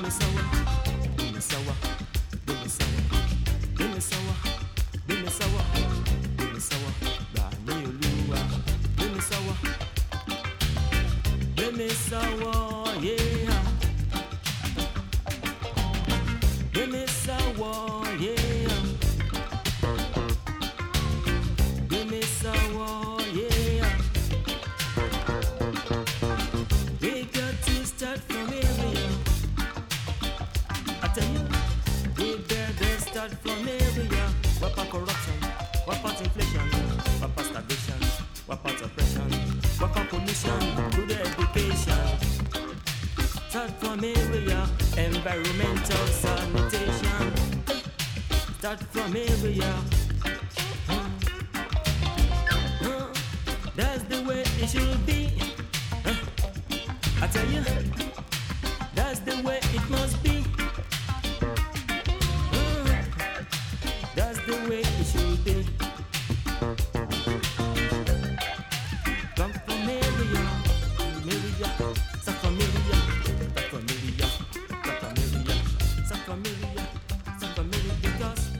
me sour, do me sour, do me sour, do me sour, do me sour, do me sour, Bani Oluwa, do me sour, yeah, do me sour, yeah, do me sour, yeah. We got to start from area. I tell you, we better start from area. What about corruption? What about inflation? What about starvation? What about oppression? What about pollution? Good education. Start from area. Environmental sanitation. Start from area. That's the way it should be. I tell you, that's the way it must be. That's the way it should be. Come from area, Safamilia, Safamilia, Safamilia, Safamilia, Safamilia, because